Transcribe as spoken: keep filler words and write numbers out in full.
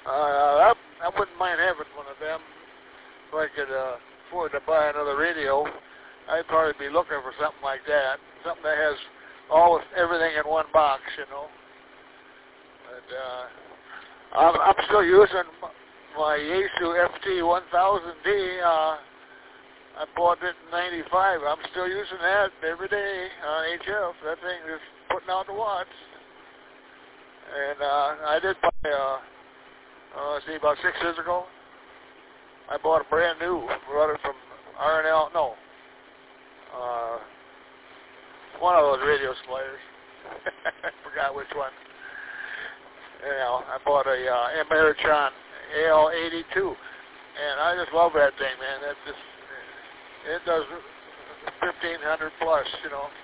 Uh, I, I wouldn't mind having one of them if I could uh, afford to buy another radio. I'd probably be looking for something like that, something that has all everything in one box, you know. But uh, I'm, I'm still using my Yaesu F T one thousand D. Uh, I bought it in ninety-five. I'm still using that every day on H F. That thing is putting out the watts. And uh, I did buy, uh, uh, see, about six years ago, I bought a brand new, brought it from R and L, no, uh, one of those radio players. I forgot which one. You know, I bought a uh, Ameritron A L eighty-two, and I just love that thing, man. That just, it does fifteen hundred plus, you know.